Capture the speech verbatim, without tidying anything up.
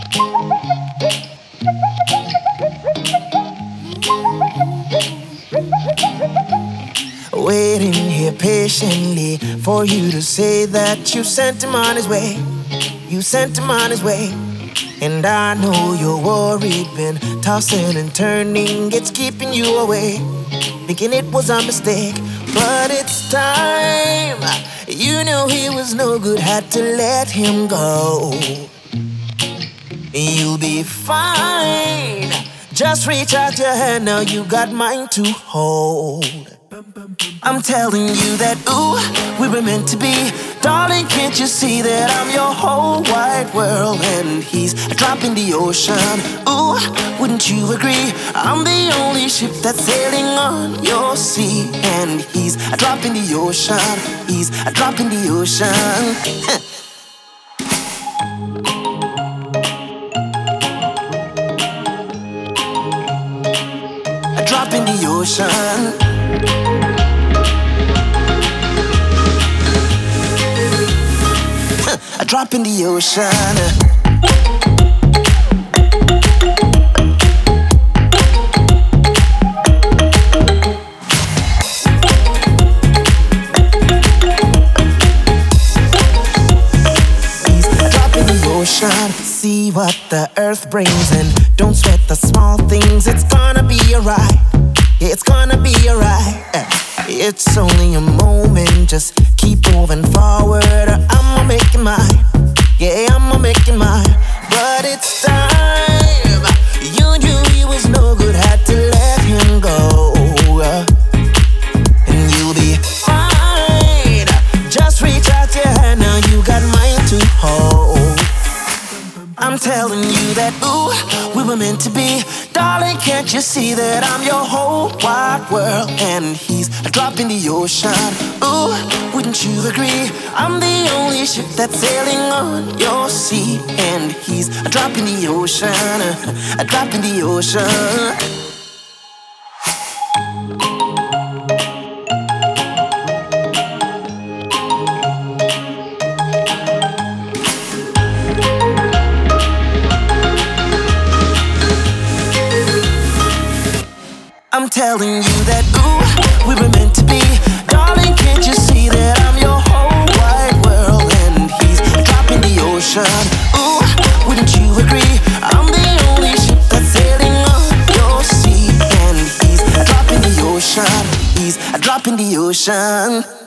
Waiting here patiently for you to say that you sent him on his way. You sent him on his way. And I know you're worried, been tossing and turning, it's keeping you away, thinking it was a mistake. But it's time. You knew he was no good, had to let him go. You'll be fine. Just reach out your hand, now you got mine to hold. I'm telling you that, ooh, we were meant to be. Darling, can't you see that I'm your whole wide world and he's a drop in the ocean? Ooh, wouldn't you agree? I'm the only ship that's sailing on your sea, and he's a drop in the ocean. He's a drop in the ocean. A drop in the ocean. A drop in the ocean. See what the earth brings and don't sweat the small things. It's gonna be alright. Yeah, it's gonna be alright. It's only a moment, just keep moving forward. I'ma make it mine. Yeah, I'ma make it mine. But it's time. You knew he was no good, had to let him go. And you'll be fine. Just reach out your hand, now you got mine to hold. I'm telling you that, ooh, we were meant to be. Darling, can't you see that I'm your whole wide world and he's a drop in the ocean? Ooh, wouldn't you agree? I'm the only ship that's sailing on your sea, and he's a drop in the ocean, a drop in the ocean. I'm telling you that, ooh, we were meant to be. Darling, can't you see that I'm your whole wide world and he's a drop in the ocean? Ooh, wouldn't you agree? I'm the only ship that's sailing on your sea, and he's a drop in the ocean. He's a drop in the ocean.